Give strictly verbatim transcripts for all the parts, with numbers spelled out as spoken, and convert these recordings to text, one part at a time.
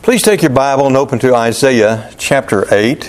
Please take your Bible and open to Isaiah chapter eight.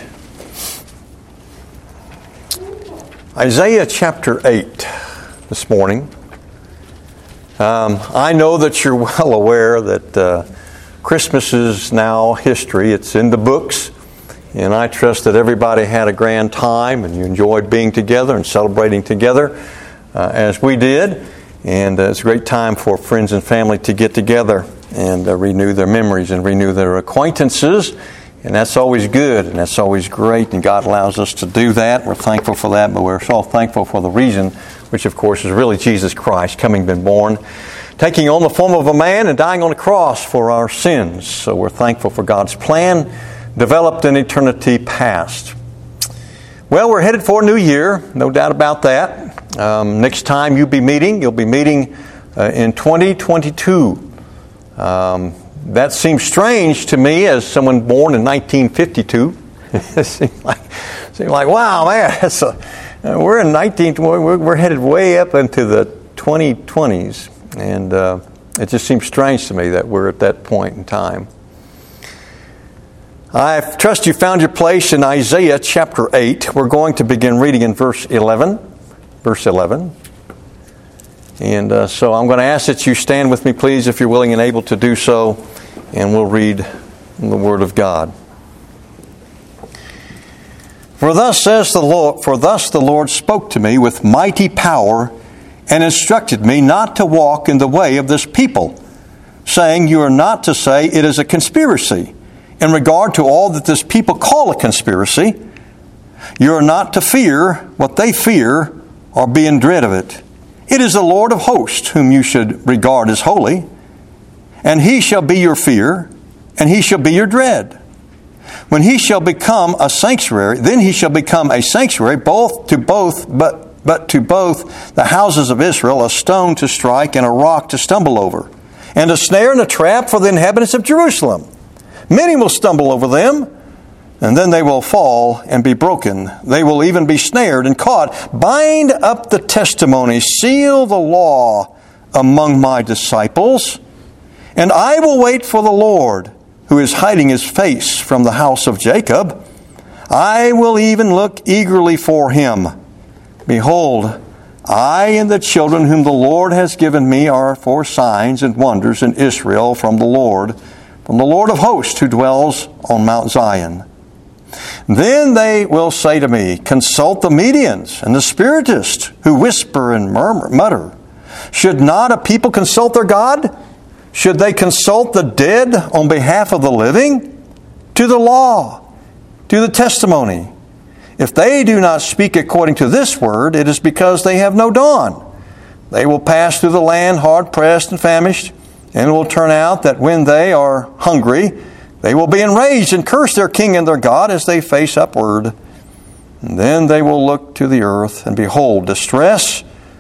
Isaiah chapter eight this morning. Um, I know that you're well aware that uh, Christmas is now history. It's in the books. And I trust that everybody had a grand time and you enjoyed being together and celebrating together uh, as we did. And uh, it's a great time for friends and family to get together and uh, renew their memories and renew their acquaintances. And that's always good and that's always great. And God allows us to do that. We're thankful for that, but we're so thankful for the reason, which of course is really Jesus Christ coming, been born, taking on the form of a man and dying on the cross for our sins. So we're thankful for God's plan developed in eternity past. Well, we're headed for a new year, no doubt about that. Um, next time you'll be meeting, you'll be meeting uh, in twenty twenty-two. Um, that seems strange to me as someone born in nineteen fifty-two. It seems like, seems like, wow, man, that's a, uh, we're in nineteen. We're, we're headed way up into the twenty twenties, and uh, it just seems strange to me that we're at that point in time. I trust you found your place in Isaiah chapter eight. We're going to begin reading in verse eleven. Verse eleven. And uh, so I'm going to ask that you stand with me, please, if you're willing and able to do so, and we'll read the Word of God. For thus says the Lord, for thus the Lord spoke to me with mighty power and instructed me not to walk in the way of this people, saying, you are not to say it is a conspiracy. In regard to all that this people call a conspiracy, you are not to fear what they fear or be in dread of it. It is the Lord of hosts whom you should regard as holy, and He shall be your fear, and He shall be your dread. When He shall become a sanctuary, then He shall become a sanctuary both to both, but but to both the houses of Israel, a stone to strike and a rock to stumble over, and a snare and a trap for the inhabitants of Jerusalem. Many will stumble over them, and then they will fall and be broken. They will even be snared and caught. Bind up the testimony, seal the law among my disciples, and I will wait for the Lord, who is hiding His face from the house of Jacob. I will even look eagerly for Him. Behold, I and the children whom the Lord has given me are for signs and wonders in Israel from the Lord, from the Lord of hosts who dwells on Mount Zion. Then they will say to me, consult the Medians and the Spiritists who whisper and murmur, mutter. Should not a people consult their God? Should they consult the dead on behalf of the living? To the law, to the testimony. If they do not speak according to this word, it is because they have no dawn. They will pass through the land hard-pressed and famished, and it will turn out that when they are hungry, they will be enraged and curse their king and their God as they face upward. And then they will look to the earth and behold distress,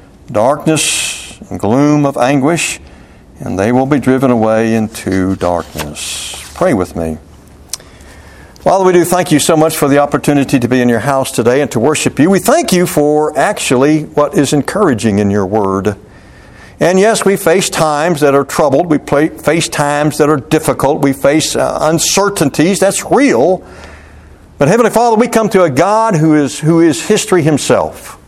darkness, and gloom of anguish, and they will be driven away into darkness. Pray with me. Father, we do thank you so much for the opportunity to be in your house today and to worship you. We thank you for actually what is encouraging in your word. And yes, we face times that are troubled. We face times that are difficult. We face uh, uncertainties. That's real. But Heavenly Father, we come to a God who is who is history Himself.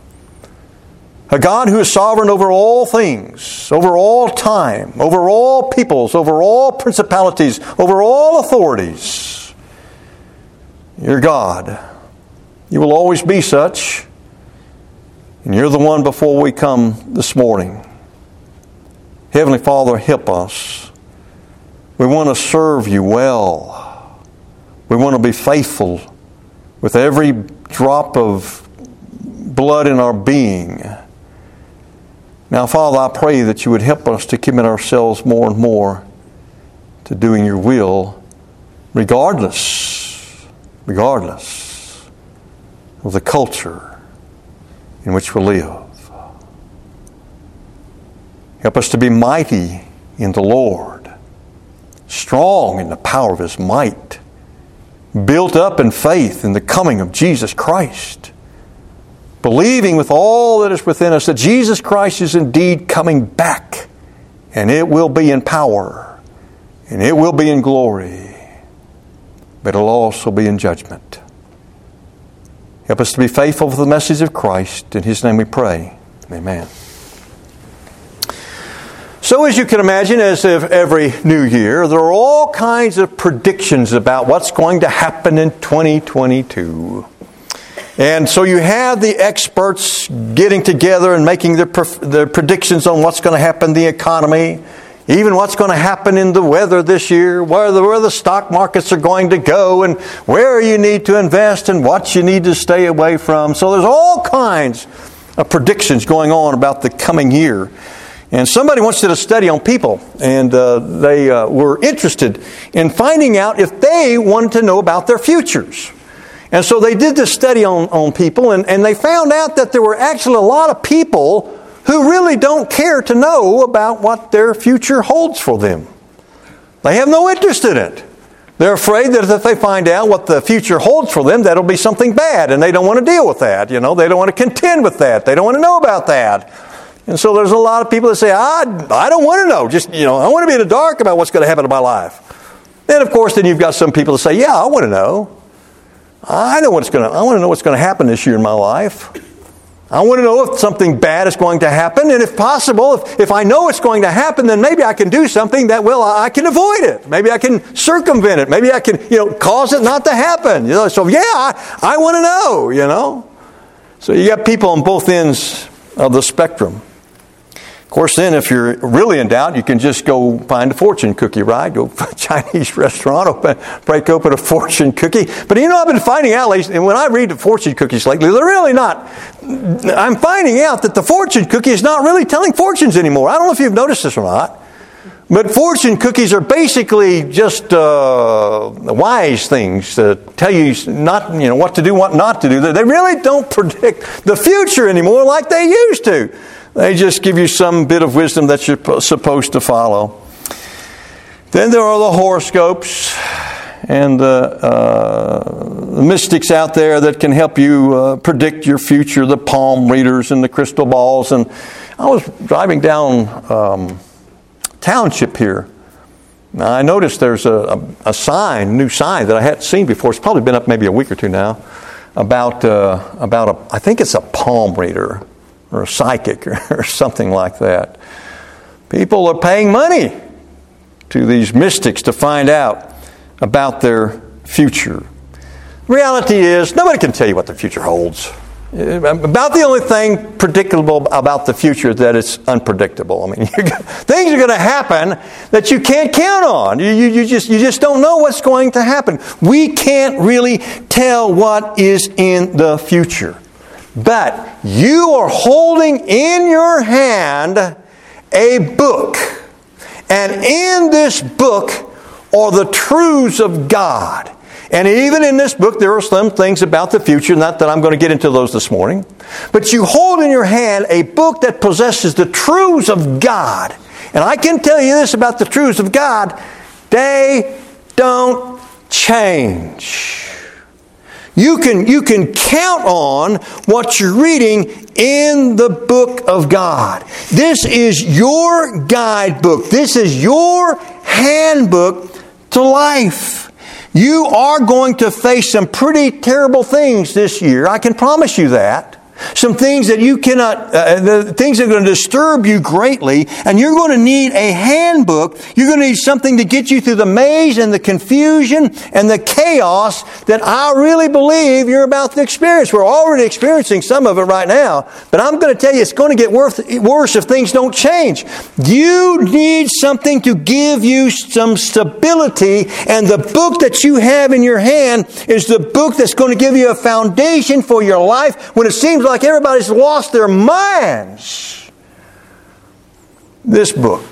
A God who is sovereign over all things, over all time, over all peoples, over all principalities, over all authorities. You're God. You will always be such. And you're the one before we come this morning. Heavenly Father, help us. We want to serve you well. We want to be faithful with every drop of blood in our being. Now, Father, I pray that you would help us to commit ourselves more and more to doing your will, regardless, regardless of the culture in which we live. Help us to be mighty in the Lord, strong in the power of His might, built up in faith in the coming of Jesus Christ, believing with all that is within us that Jesus Christ is indeed coming back, and it will be in power, and it will be in glory. but it'll also be in judgment. Help us to be faithful to the message of Christ. In His name we pray. Amen. So as you can imagine, as of every new year, there are all kinds of predictions about what's going to happen in twenty twenty-two. And so you have the experts getting together and making their, their predictions on what's going to happen in the economy, even what's going to happen in the weather this year, where the, where the stock markets are going to go, and where you need to invest and what you need to stay away from. So there's all kinds of predictions going on about the coming year. And somebody once did a study on people, and uh, they uh, were interested in finding out if they wanted to know about their futures. And so they did this study on, on people, and, and they found out that there were actually a lot of people who really don't care to know about what their future holds for them. They have no interest in it. They're afraid that if they find out what the future holds for them, that'll be something bad, and they don't want to deal with that. You know, they don't want to contend with that. They don't want to know about that. And so there's a lot of people that say, I, I don't want to know. Just, you know, I want to be in the dark about what's going to happen in my life. Then, of course, then you've got some people that say, yeah, I want to know. I know what's going to, I want to know what's going to happen this year in my life. I want to know if something bad is going to happen. And if possible, if, if I know it's going to happen, then maybe I can do something that, well, I can avoid it. Maybe I can circumvent it. Maybe I can, you know, cause it not to happen. You know, so, yeah, I, I want to know, you know. So you got people on both ends of the spectrum. Of course, then, if you're really in doubt, you can just go find a fortune cookie, right? Go to a Chinese restaurant, open, break open a fortune cookie. But you know, I've been finding out, and when I read the fortune cookies lately, they're really not. I'm finding out that the fortune cookie is not really telling fortunes anymore. I don't know if you've noticed this or not. But fortune cookies are basically just uh, wise things to tell you not, you know, what to do, what not to do. They really don't predict the future anymore like they used to. They just give you some bit of wisdom that you're supposed to follow. Then there are the horoscopes and the, uh, the mystics out there that can help you uh, predict your future, the palm readers and the crystal balls. And I was driving down um, Township here. Now, I noticed there's a, a, a sign, new sign that I hadn't seen before. It's probably been up maybe a week or two now, about uh, about a, I think it's a palm reader or a psychic or, or something like that. People are paying money to these mystics to find out about their future. Reality is, nobody can tell you what the future holds. About the only thing predictable about the future is that it's unpredictable. I mean, things are going to happen that you can't count on. You, you, you just you just don't know what's going to happen. We can't really tell what is in the future. But you are holding in your hand a book. And in this book are the truths of God. And even in this book, there are some things about the future, not that I'm going to get into those this morning. But you hold in your hand a book that possesses the truths of God. And I can tell you this about the truths of God. They don't change. You can, you can count on what you're reading in the book of God. This is your guidebook. This is your handbook to life. You are going to face some pretty terrible things this year. I can promise you that. Some things that you cannot, uh, the things that are going to disturb you greatly, and you're going to need a handbook. You're going to need something to get you through the maze and the confusion and the chaos that I really believe you're about to experience. We're already experiencing some of it right now, but I'm going to tell you it's going to get worse, worse if things don't change. You need something to give you some stability, and the book that you have in your hand is the book that's going to give you a foundation for your life when it seems like like everybody's lost their minds. This book,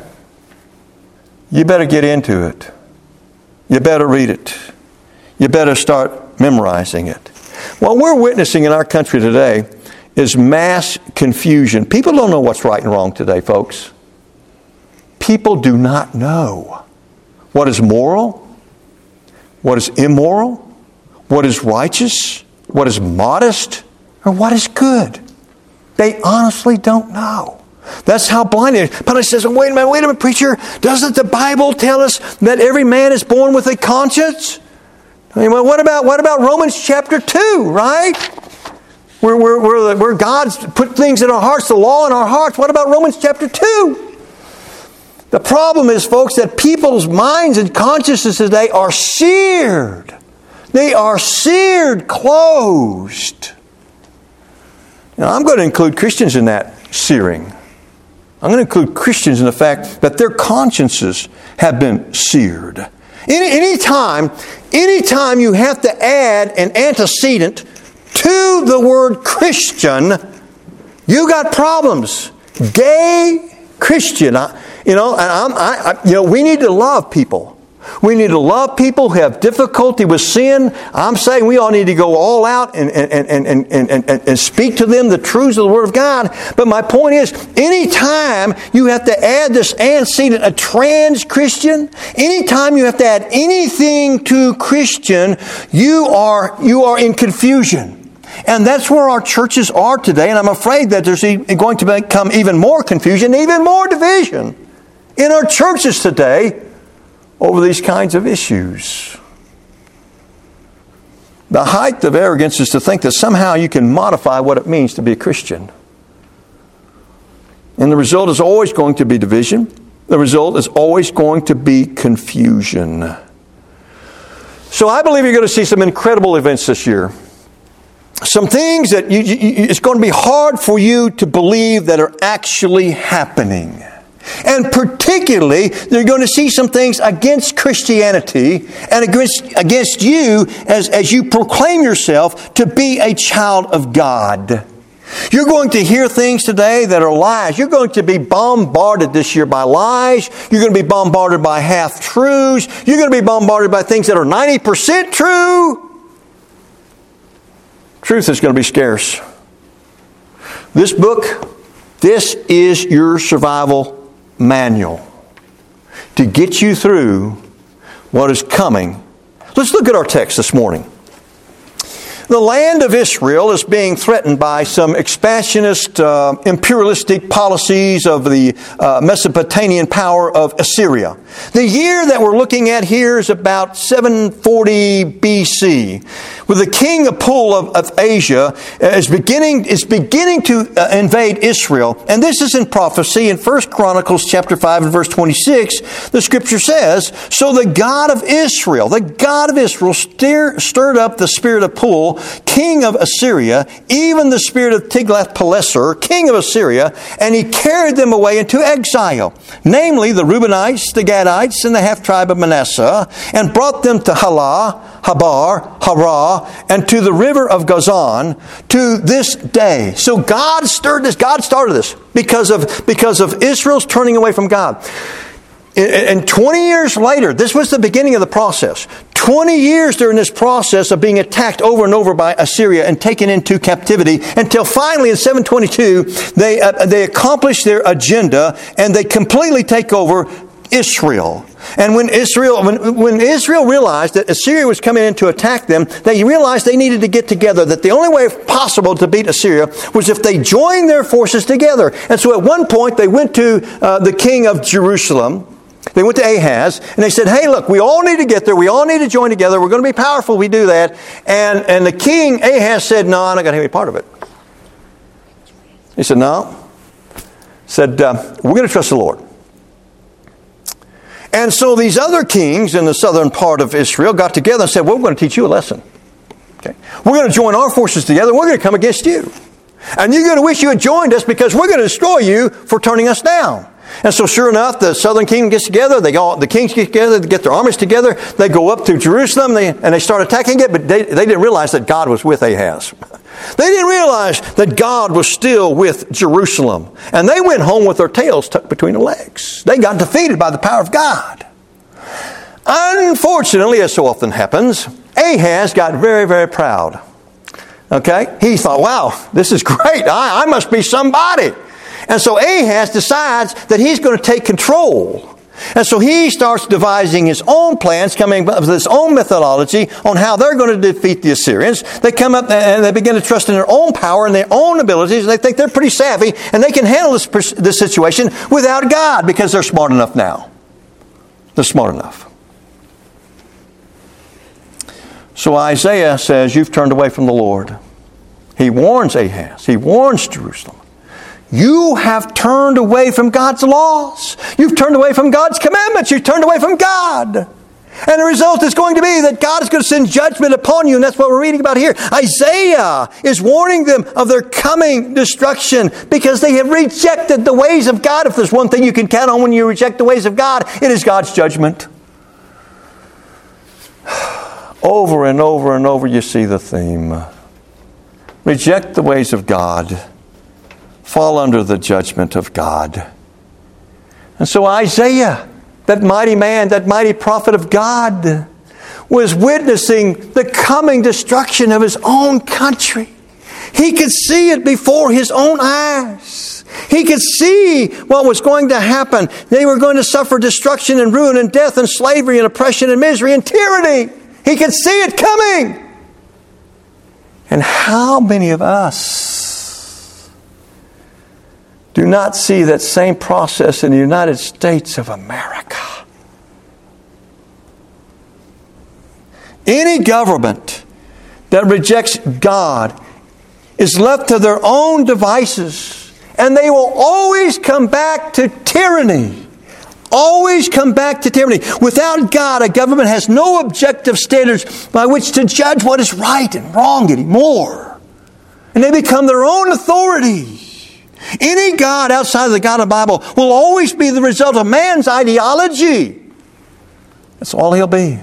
you better get into it. You better read it. You better start memorizing it. What we're witnessing in our country today is mass confusion. People don't know what's right and wrong today, folks. People do not know what is moral, what is immoral, what is righteous, what is modest, or what is good. They honestly don't know. That's how blind it is. Pilate says, wait a minute, wait a minute, preacher. Doesn't the Bible tell us that every man is born with a conscience? I mean, well, what about what about Romans chapter two, right? Where, where, where, where God's put things in our hearts, the law in our hearts. What about Romans chapter two? The problem is, folks, that people's minds and consciousnesses today are seared. They are seared closed. Now, I'm going to include Christians in that searing. I'm going to include Christians in the fact that their consciences have been seared. Any, any time, any time you have to add an antecedent to the word Christian, you got problems. Gay Christian. I, you know, and I'm, I, I, you know, we need to love people. We need to love people who have difficulty with sin. I'm saying we all need to go all out and, and, and, and, and, and, and speak to them the truths of the Word of God. But my point is, anytime you have to add this antecedent, a trans Christian, anytime you have to add anything to Christian, you are, you are in confusion. And that's where our churches are today. And I'm afraid that there's going to become even more confusion, even more division in our churches today over these kinds of issues. The height of arrogance is to think that somehow you can modify what it means to be a Christian. And the result is always going to be division. The result is always going to be confusion. So I believe you're going to see some incredible events this year. Some things that you, you, it's going to be hard for you to believe that are actually happening. And particularly, you're going to see some things against Christianity and against, against you as, as you proclaim yourself to be a child of God. You're going to hear things today that are lies. You're going to be bombarded this year by lies. You're going to be bombarded by half-truths. You're going to be bombarded by things that are ninety percent true. Truth is going to be scarce. This book, this is your survival manual to get you through what is coming. Let's look at our text this morning. The land of Israel is being threatened by some expansionist, uh, imperialistic policies of the uh, Mesopotamian power of Assyria. The year that we're looking at here is about seven forty B C, with the king of Pul of, of Asia is beginning is beginning to uh, invade Israel. And this is in prophecy in First Chronicles chapter five and verse twenty-six. The scripture says, "So the God of Israel, the God of Israel stir, stirred up the spirit of Pul, king of Assyria, even the spirit of Tiglath-Pileser, king of Assyria, and he carried them away into exile, namely the Reubenites, the Gadites, and the half-tribe of Manasseh, and brought them to Halah, Habar, Harah, and to the river of Gozan to this day." So God stirred this. God started this because of, because of Israel's turning away from God. And twenty years later, this was the beginning of the process. twenty years during this process of being attacked over and over by Assyria and taken into captivity, until finally in seven twenty-two, they, uh, they accomplished their agenda and they completely take over Israel. And when Israel, when, when Israel realized that Assyria was coming in to attack them, they realized they needed to get together, that the only way possible to beat Assyria was if they joined their forces together. And so at one point they went to uh, the king of Jerusalem. They went to Ahaz, and they said, "Hey, look, we all need to get there. We all need to join together. We're going to be powerful if we do that." And, and the king, Ahaz, said, "No, I'm not going to have any part of it." He said, "No." Said, uh, "We're going to trust the Lord." And so these other kings in the southern part of Israel got together and said, "Well, we're going to teach you a lesson. Okay? We're going to join our forces together. We're going to come against you. And you're going to wish you had joined us because we're going to destroy you for turning us down." And so sure enough, the southern kingdom gets together. They all, the kings get together, they get their armies together. They go up to Jerusalem they, and they start attacking it. But they, they didn't realize that God was with Ahaz. They didn't realize that God was still with Jerusalem. And they went home with their tails tucked between their legs. They got defeated by the power of God. Unfortunately, as so often happens, Ahaz got very, very proud. Okay? He thought, wow, this is great. I, I must be somebody. And so Ahaz decides that he's going to take control. And so he starts devising his own plans, coming up with his own methodology on how they're going to defeat the Assyrians. They come up and they begin to trust in their own power and their own abilities. And they think they're pretty savvy and they can handle this, this situation without God because they're smart enough now. They're smart enough. So Isaiah says, you've turned away from the Lord. He warns Ahaz. He warns Jerusalem. You have turned away from God's laws. You've turned away from God's commandments. You've turned away from God. And the result is going to be that God is going to send judgment upon you. And that's what we're reading about here. Isaiah is warning them of their coming destruction because they have rejected the ways of God. If there's one thing you can count on when you reject the ways of God, it is God's judgment. Over and over and over you see the theme. Reject the ways of God. Fall under the judgment of God. And so Isaiah, that mighty man, that mighty prophet of God, was witnessing the coming destruction of his own country. He could see it before his own eyes. He could see what was going to happen. They were going to suffer destruction and ruin and death and slavery and oppression and misery and tyranny. He could see it coming. And how many of us do not see that same process in the United States of America? Any government that rejects God is left to their own devices, and they will always come back to tyranny. Always come back to tyranny. Without God, a government has no objective standards by which to judge what is right and wrong anymore. And they become their own authority. Any God outside of the God of the Bible will always be the result of man's ideology. That's all he'll be.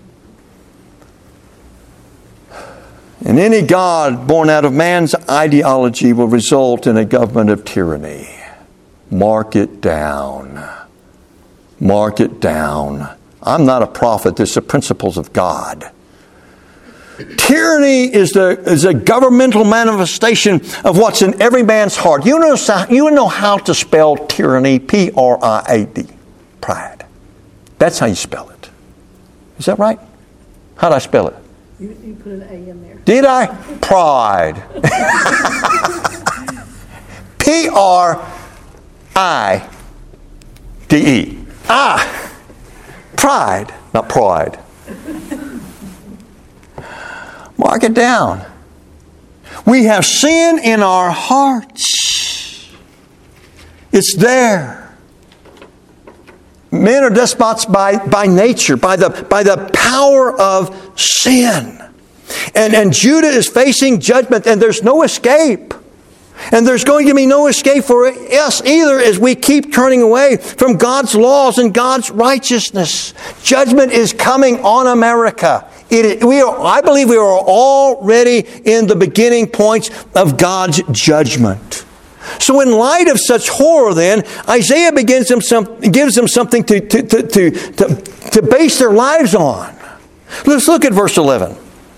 And any God born out of man's ideology will result in a government of tyranny. Mark it down. Mark it down. I'm not a prophet. This is the principles of God. Tyranny is the is a governmental manifestation of what's in every man's heart. You know, you know how to spell tyranny. P R I A D. Pride. That's how you spell it. Is that right? How did I spell it? You, you put an A in there. Did I? Pride. P R I D E. Ah, pride, not pride. Mark it down. We have sin in our hearts. It's there. Men are despots by, by nature, by the, by the power of sin. And, and Judah is facing judgment, and there's no escape. And there's going to be no escape for us either as we keep turning away from God's laws and God's righteousness. Judgment is coming on America. It, we are, I believe we are already in the beginning points of God's judgment. So in light of such horror then, Isaiah begins them some, gives them something to, to, to, to, to, to base their lives on. Let's look at verse eleven.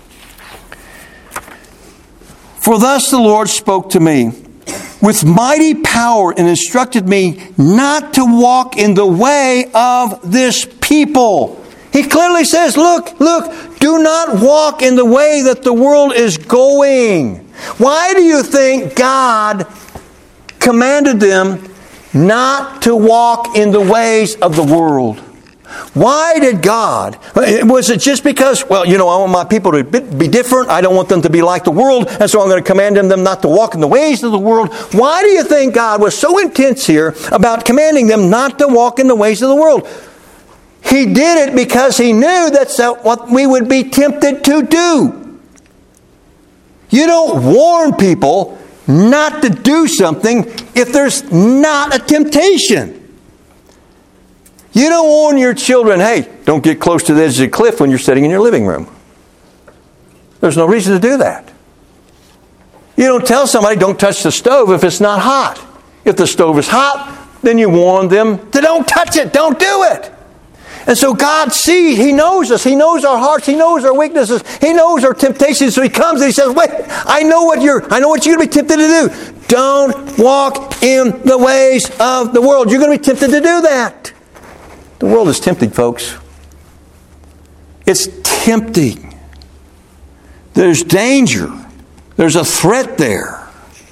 For thus the Lord spoke to me with mighty power and instructed me not to walk in the way of this people. He clearly says, look, look, do not walk in the way that the world is going. Why do you think God commanded them not to walk in the ways of the world? Why did God? Was it just because, well, you know, I want my people to be different. I don't want them to be like the world. And so I'm going to command them not to walk in the ways of the world. Why do you think God was so intense here about commanding them not to walk in the ways of the world? He did it because He knew that's what we would be tempted to do. You don't warn people not to do something if there's not a temptation. You don't warn your children, hey, don't get close to the edge of the cliff when you're sitting in your living room. There's no reason to do that. You don't tell somebody, don't touch the stove if it's not hot. If the stove is hot, then you warn them to don't touch it, don't do it. And so God sees, He knows us. He knows our hearts. He knows our weaknesses. He knows our temptations. So He comes and He says, wait, I know what you're, I know what you're going to be tempted to do. Don't walk in the ways of the world. You're going to be tempted to do that. The world is tempting, folks. It's tempting. There's danger. There's a threat there.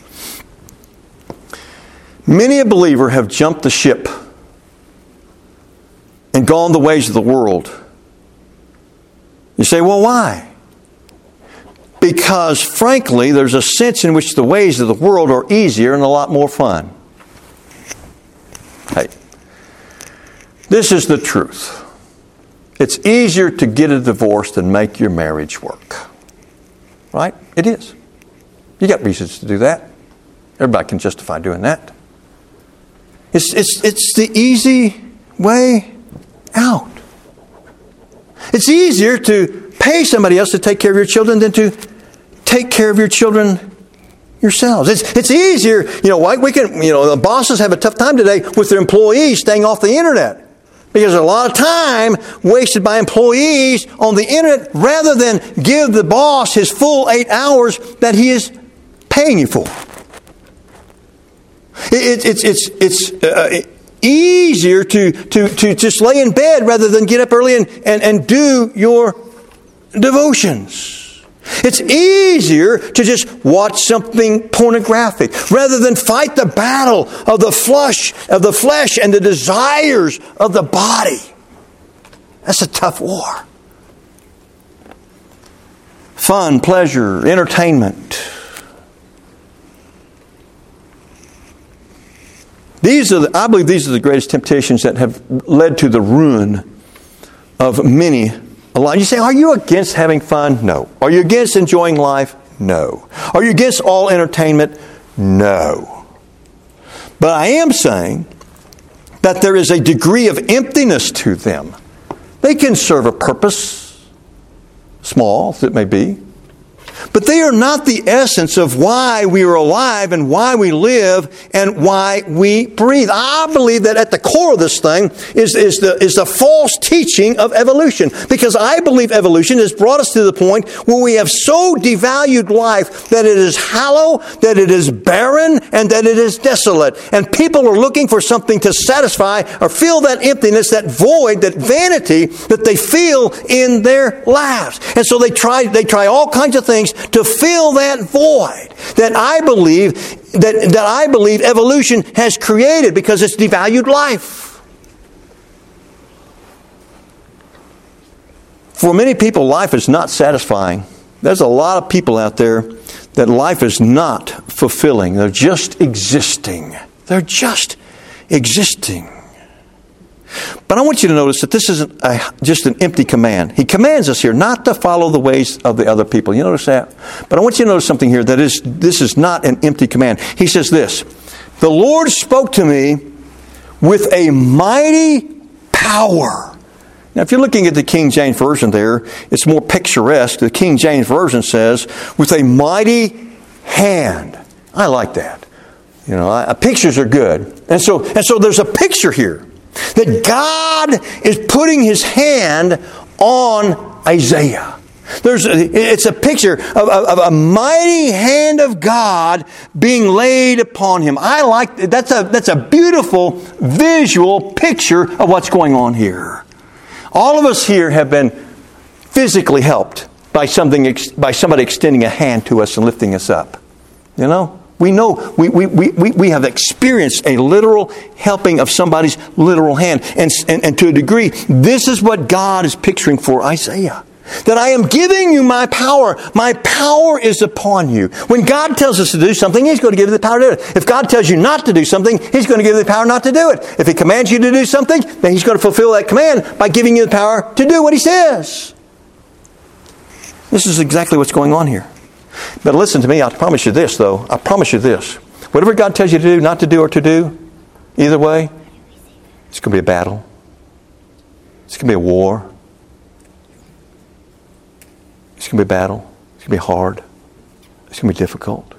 Many a believer have jumped the ship and gone the ways of the world. You say, well, why? Because, frankly, there's a sense in which the ways of the world are easier and a lot more fun. Hey, this is the truth. It's easier to get a divorce than make your marriage work. Right? It is. You got reasons to do that. Everybody can justify doing that. It's, it's, it's the easy way out. It's easier to pay somebody else to take care of your children than to take care of your children yourselves. It's, it's easier, you know, why we can, you know, the bosses have a tough time today with their employees staying off the internet. Because there's a lot of time wasted by employees on the internet rather than give the boss his full eight hours that he is paying you for. It, it's it's it's uh, easier to, to, to just lay in bed rather than get up early and, and, and do your devotions. It's easier to just watch something pornographic rather than fight the battle of the flesh, of the flesh and the desires of the body. That's a tough war. Fun, pleasure, entertainment. These are, the, I believe, these are the greatest temptations that have led to the ruin of many. A lot. You say, are you against having fun? No. Are you against enjoying life? No. Are you against all entertainment? No. But I am saying that there is a degree of emptiness to them. They can serve a purpose, small as it may be, but they are not the essence of why we are alive and why we live and why we breathe. I believe that at the core of this thing is, is, the, is the false teaching of evolution. Because I believe evolution has brought us to the point where we have so devalued life that it is hollow, that it is barren, and that it is desolate. And people are looking for something to satisfy or fill that emptiness, that void, that vanity that they feel in their lives. And so they try, they try all kinds of things to fill that void that I believe that, that I believe evolution has created because it's devalued life. For many people, life is not satisfying. There's a lot of people out there that life is not fulfilling. They're just existing. They're just existing. But I want you to notice that this isn't a, just an empty command. He commands us here not to follow the ways of the other people. You notice that? But I want you to notice something here, that is, this is not an empty command. He says this, the Lord spoke to me with a mighty power. Now, if you're looking at the King James Version there, it's more picturesque. The King James Version says, with a mighty hand. I like that. You know, I, pictures are good. And so, and so there's a picture here that God is putting His hand on Isaiah. There's a, it's a picture of, of, of a mighty hand of God being laid upon him. I like that's a that's a beautiful visual picture of what's going on here. All of us here have been physically helped by something by somebody extending a hand to us and lifting us up. You know? We know, we, we, we, we have experienced a literal helping of somebody's literal hand. And, and, and to a degree, this is what God is picturing for Isaiah. That I am giving you my power. My power is upon you. When God tells us to do something, He's going to give you the power to do it. If God tells you not to do something, He's going to give you the power not to do it. If He commands you to do something, then He's going to fulfill that command by giving you the power to do what He says. This is exactly what's going on here. But listen to me, I promise you this though. I promise you this. Whatever God tells you to do, not to do, or to do, either way, it's going to be a battle. It's going to be a war. It's going to be a battle. It's going to be hard. It's going to be difficult.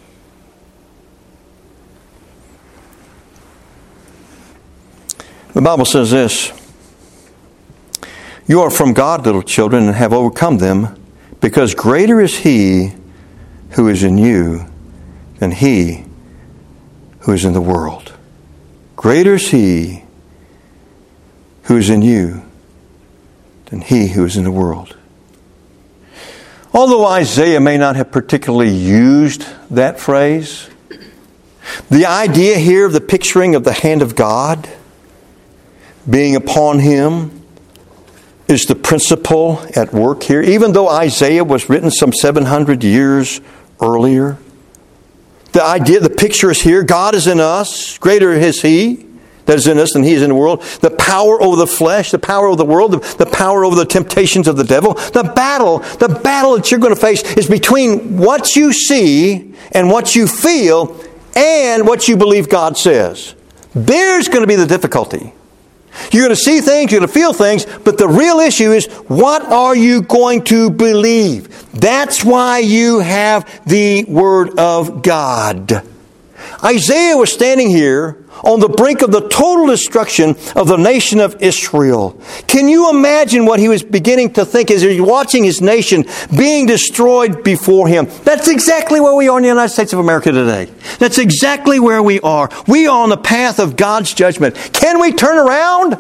The Bible says this, you are from God, little children, and have overcome them, because greater is He who is in you than he who is in the world. Greater is He who is in you than he who is in the world. Although Isaiah may not have particularly used that phrase, the idea here of the picturing of the hand of God being upon him is the principle at work here. Even though Isaiah was written some seven hundred years earlier, the idea, the picture is here. God is in us. Greater is He that is in us than He is in the world. The power over the flesh, the power over the world, the, the power over the temptations of the devil. The battle, the battle that you're going to face is between what you see and what you feel and what you believe God says. There's going to be the difficulty. You're going to see things, you're going to feel things, but the real issue is, what are you going to believe? That's why you have the Word of God. Isaiah was standing here on the brink of the total destruction of the nation of Israel. Can you imagine what he was beginning to think as he was watching his nation being destroyed before him? That's exactly where we are in the United States of America today. That's exactly where we are. We are on the path of God's judgment. Can we turn around?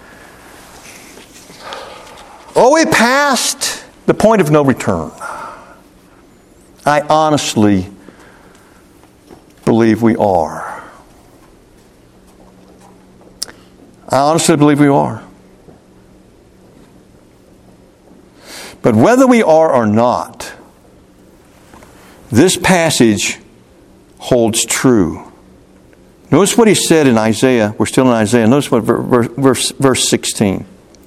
Are we past the point of no return? I honestly believe we are. I honestly believe we are. But whether we are or not, this passage holds true. Notice what he said in Isaiah. We're still in Isaiah. Notice what verse, verse sixteen.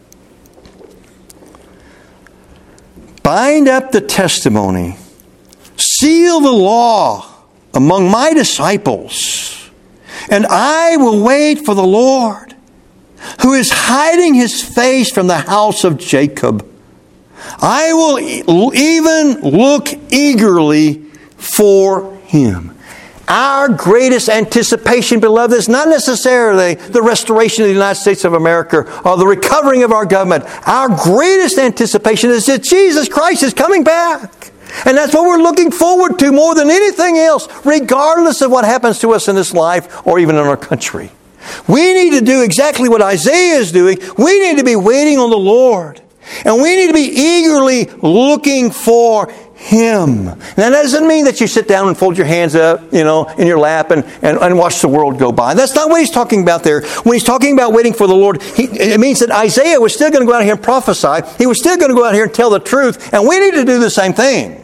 Bind up the testimony. Seal the law among my disciples. And I will wait for the Lord, who is hiding His face from the house of Jacob. I will even look eagerly for Him. Our greatest anticipation, beloved, is not necessarily the restoration of the United States of America or the recovering of our government. Our greatest anticipation is that Jesus Christ is coming back. And that's what we're looking forward to more than anything else, regardless of what happens to us in this life or even in our country. We need to do exactly what Isaiah is doing. We need to be waiting on the Lord. And we need to be eagerly looking for Him. Now, that doesn't mean that you sit down and fold your hands up, you know, in your lap and, and, and watch the world go by. That's not what he's talking about there. When he's talking about waiting for the Lord, he, it means that Isaiah was still going to go out here and prophesy. He was still going to go out here and tell the truth. And we need to do the same thing.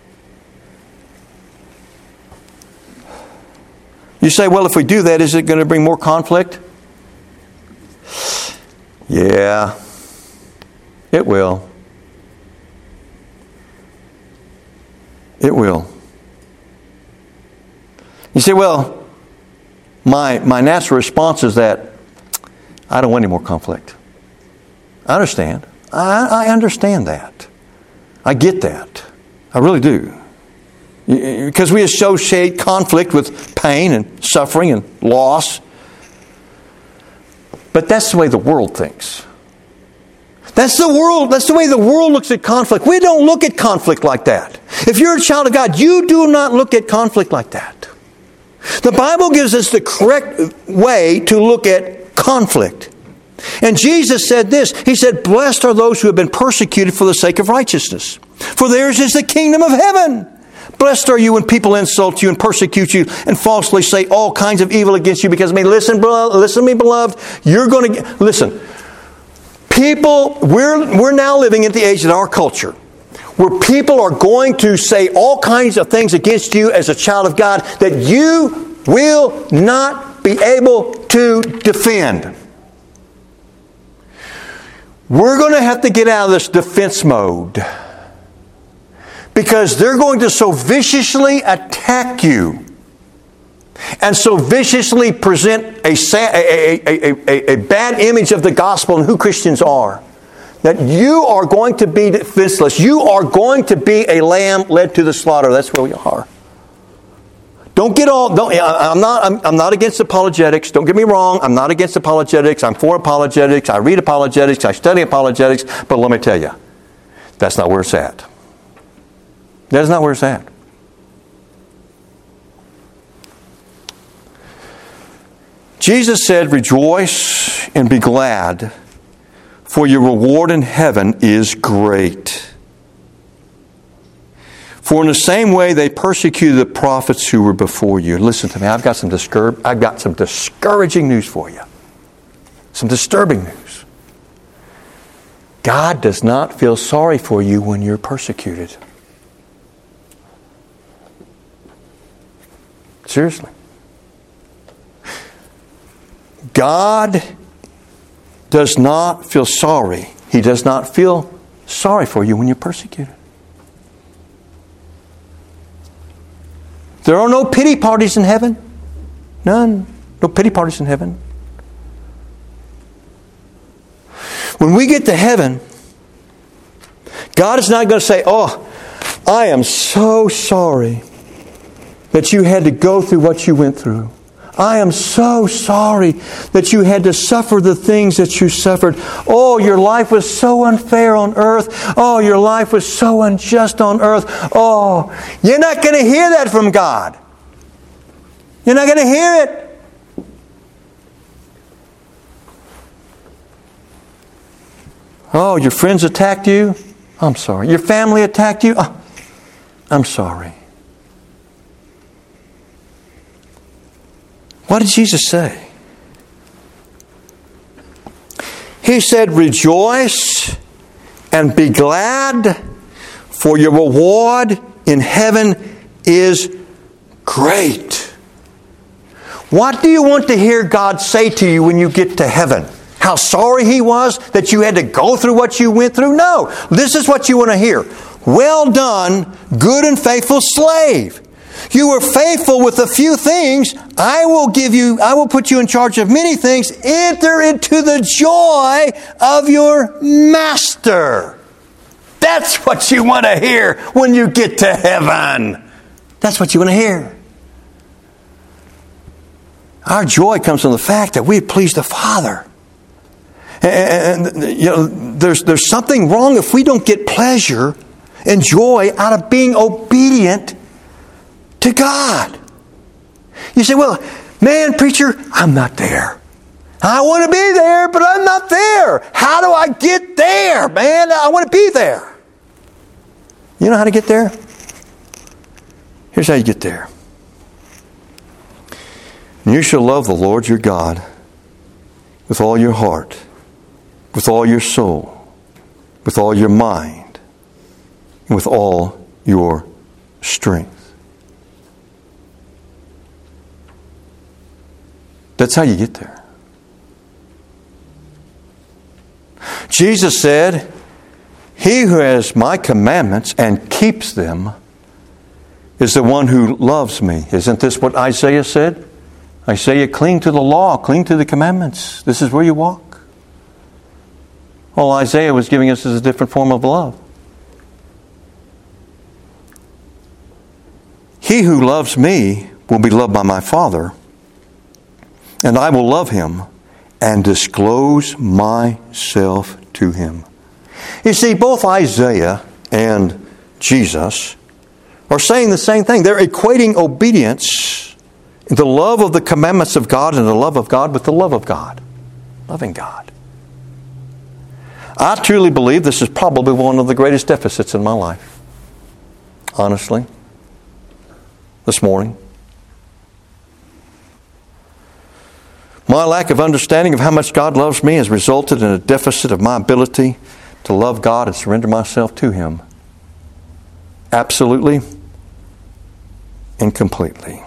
You say, well, if we do that, is it going to bring more conflict? Yeah, it will. It will. You say, well, my, my natural response is that I don't want any more conflict. I understand. I, I understand that. I get that. I really do. Because we associate conflict with pain and suffering and loss. But that's the way the world thinks. That's the world. That's the way the world looks at conflict. We don't look at conflict like that. If you're a child of God, you do not look at conflict like that. The Bible gives us the correct way to look at conflict. And Jesus said this. He said, blessed are those who have been persecuted for the sake of righteousness, for theirs is the kingdom of heaven. Blessed are you when people insult you and persecute you and falsely say all kinds of evil against you because of me. Listen, listen to me, beloved. You're going to get, listen. People, we're we're now living in the age in our culture where people are going to say all kinds of things against you as a child of God that you will not be able to defend. We're going to have to get out of this defense mode. Because they're going to so viciously attack you and so viciously present a, a, a, a, a bad image of the gospel and who Christians are, that you are going to be defenseless. You are going to be a lamb led to the slaughter. That's where we are. Don't get all. Don't, I'm not. I'm, I'm not against apologetics. Don't get me wrong. I'm not against apologetics. I'm for apologetics. I read apologetics. I study apologetics. But let me tell you, that's not where it's at. That is not where it's at. Jesus said, rejoice and be glad, for your reward in heaven is great. For in the same way they persecuted the prophets who were before you. Listen to me, I've got some discour- I've got some discouraging news for you. Some disturbing news. God does not feel sorry for you when you're persecuted. Seriously. God does not feel sorry. He does not feel sorry for you when you're persecuted. There are no pity parties in heaven. None. No pity parties in heaven. When we get to heaven, God is not going to say, "Oh, I am so sorry that you had to go through what you went through. I am so sorry that you had to suffer the things that you suffered. Oh, your life was so unfair on earth. Oh, your life was so unjust on earth." Oh, you're not going to hear that from God. You're not going to hear it. Oh, your friends attacked you? I'm sorry. Your family attacked you? Oh, I'm sorry. What did Jesus say? He said, "Rejoice and be glad, for your reward in heaven is great." What do you want to hear God say to you when you get to heaven? How sorry He was that you had to go through what you went through? No. This is what you want to hear. "Well done, good and faithful slave. You were faithful with a few things. I will give you, I will put you in charge of many things. Enter into the joy of your master." That's what you want to hear when you get to heaven. That's what you want to hear. Our joy comes from the fact that we please the Father. And, and you know, there's there's something wrong if we don't get pleasure and joy out of being obedient to God. You say, "Well, man, preacher, I'm not there. I want to be there, but I'm not there. How do I get there, man? I want to be there." You know how to get there? Here's how you get there. "You shall love the Lord your God with all your heart, with all your soul, with all your mind, and with all your strength." That's how you get there. Jesus said, "He who has my commandments and keeps them is the one who loves me." Isn't this what Isaiah said? Isaiah, cling to the law, cling to the commandments. This is where you walk. All Isaiah was giving us is a different form of love. "He who loves me will be loved by my Father, and I will love him and disclose myself to him." You see, both Isaiah and Jesus are saying the same thing. They're equating obedience, the love of the commandments of God and the love of God, with the love of God. Loving God. I truly believe this is probably one of the greatest deficits in my life. Honestly. This morning. My lack of understanding of how much God loves me has resulted in a deficit of my ability to love God and surrender myself to Him. Absolutely and completely.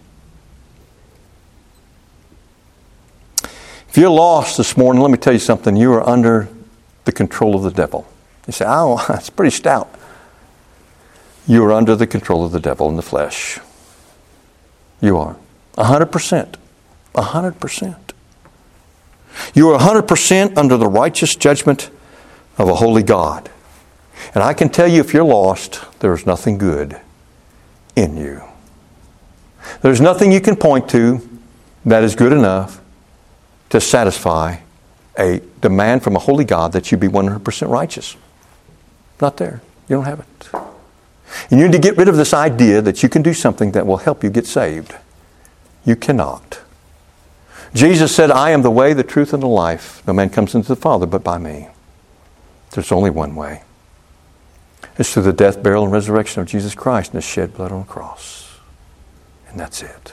If you're lost this morning, let me tell you something. You are under the control of the devil. You say, "Oh, that's pretty stout." You are under the control of the devil in the flesh. You are. A hundred percent. A hundred percent. You are a hundred percent under the righteous judgment of a holy God. And I can tell you, if you're lost, there is nothing good in you. There's nothing you can point to that is good enough to satisfy a demand from a holy God that you be one hundred percent righteous. Not there. You don't have it. And you need to get rid of this idea that you can do something that will help you get saved. You cannot. Jesus said, "I am the way, the truth, and the life. No man comes into the Father but by me." There's only one way. It's through the death, burial, and resurrection of Jesus Christ and His shed blood on the cross. And that's it.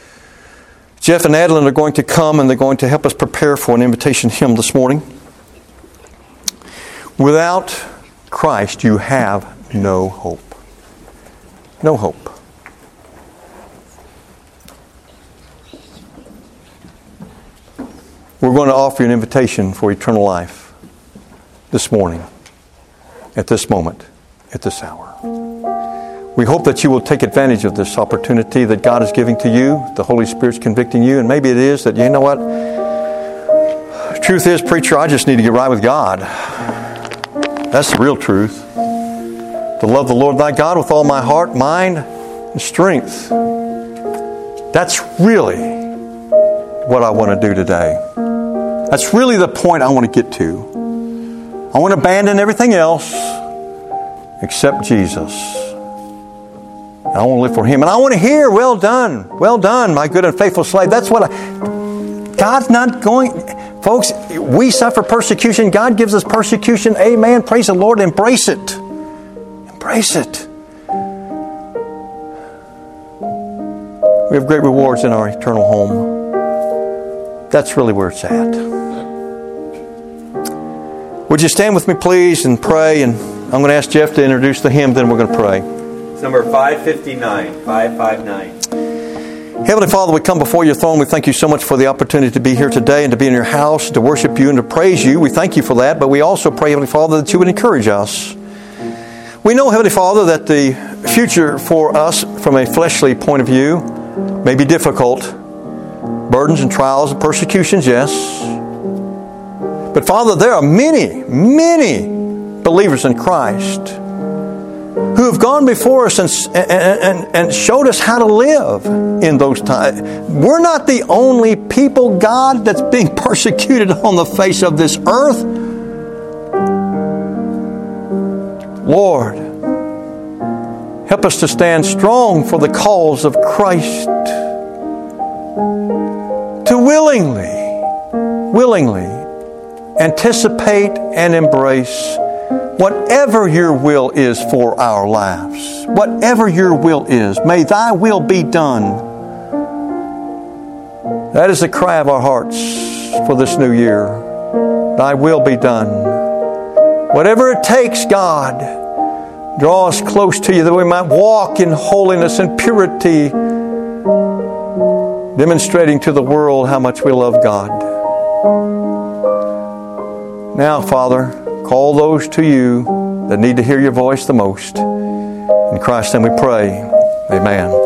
Jeff and Adeline are going to come and they're going to help us prepare for an invitation hymn this morning. Without Christ, you have no hope. No hope. We're going to offer you an invitation for eternal life this morning, at this moment, at this hour. We hope that you will take advantage of this opportunity that God is giving to you. The Holy Spirit's convicting you. And maybe it is that, you know what? The truth is, preacher, I just need to get right with God. That's the real truth. To love the Lord thy God with all my heart, mind, and strength. That's really what I want to do today. That's really the point I want to get to. I want to abandon everything else except Jesus. I want to live for Him. And I want to hear, well done, well done, my good and faithful slave. That's what I... God's not going... Folks, we suffer persecution. God gives us persecution. Amen. Praise the Lord. Embrace it. Embrace it. We have great rewards in our eternal home. That's really where it's at. Would you stand with me, please, and pray? And I'm going to ask Jeff to introduce the hymn, then we're going to pray. It's number five fifty-nine, five fifty-nine. Heavenly Father, we come before your throne. We thank you so much for the opportunity to be here today and to be in your house, to worship you and to praise you. We thank you for that, but we also pray, Heavenly Father, that you would encourage us. We know, Heavenly Father, that the future for us from a fleshly point of view may be difficult. Burdens and trials and persecutions, yes. But Father, there are many, many believers in Christ who have gone before us and, and, and showed us how to live in those times. We're not the only people, God, that's being persecuted on the face of this earth. Lord, help us to stand strong for the cause of Christ. To willingly, willingly anticipate and embrace whatever your will is for our lives. Whatever your will is, may thy will be done. That is the cry of our hearts for this new year. Thy will be done. Whatever it takes, God, draw us close to you that we might walk in holiness and purity, demonstrating to the world how much we love God. Now, Father, call those to you that need to hear your voice the most. In Christ's name we pray. Amen.